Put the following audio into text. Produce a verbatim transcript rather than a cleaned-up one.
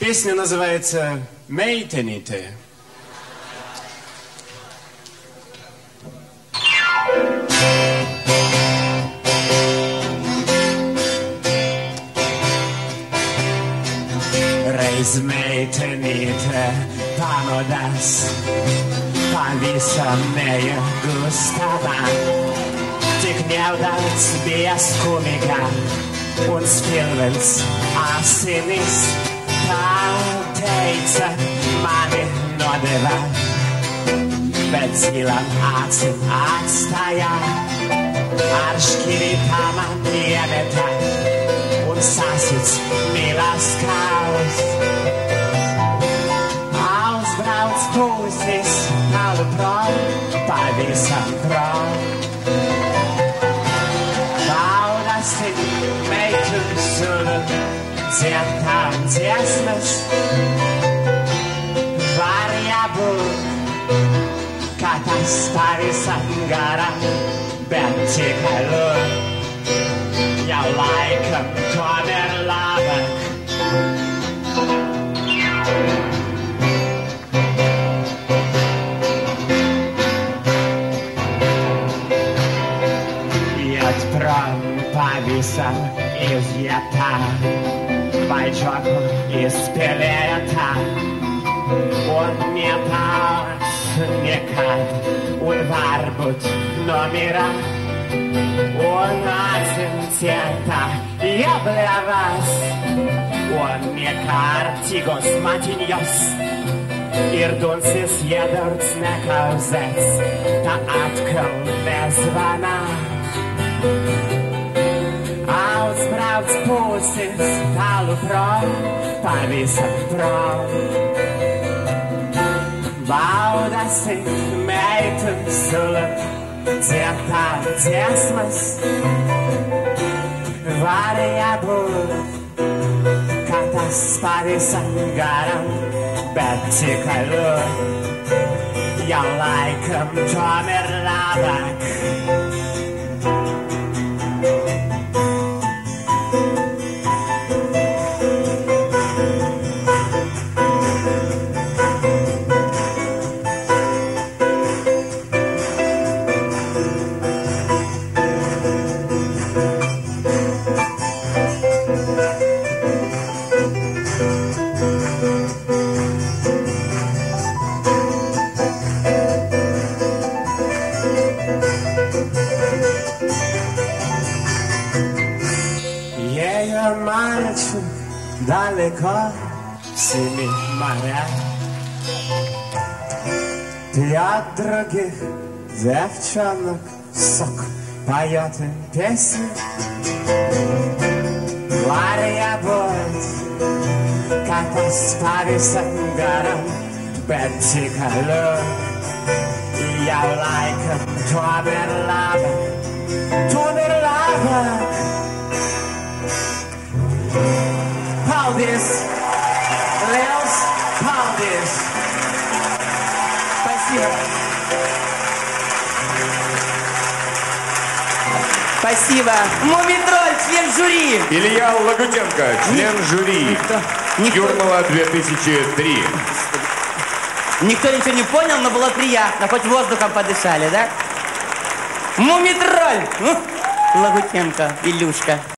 Песня называется «Мейтените». Reiz meitenīte pamodas pavisam nejagustamā, tik nedaudz bija skumīga un spilvens asinis, tā teica mani nodeva, bet zilām acīm atstāja, ar šķirītā man iemeta un sasits mīlas kāls. Auzbrauc puses tālu prom, pavisam prom. Baudasi meitu sunu, dziedām dziesmas. Var jābūt, kā tas pavisam garam, bet tikai lūk. Jau laikam tomēr labāk. Iet prom pavisam izjētā, vai džoku izspēlētā, un nepauc nekad, un varbūt nomira. Un acīm cietā jābļāvās, un nekārtīgos matiņos ir duncis iedurts nekauzēts, tā atkal nezvanā. Auzbrauc puses tālu prom, pavisam prom. Baudasi meitu sula, dziedām dziesmas. Var jābūt, kā tas pavisam garam, bet tikai lūk, jau laikam tomēr labāk. Ее мальчик далеко в семи морях, пьет других девчонок сок, поет им песни. Варя будет, как tas pavisam garam, bet tikai lūk, jau laikam tomēr labāk, tomēr labāk. Paldies! Liels paldies! Спасибо! Спасибо! Мумий-тролль, член жюри! Илья Лагутенко, член жюри. Никто, никто... Юрмала две тысячи три. Никто ничего не понял, но было приятно. Хоть воздухом подышали, да? Мумий-тролль! Лагутенко, Илюшка.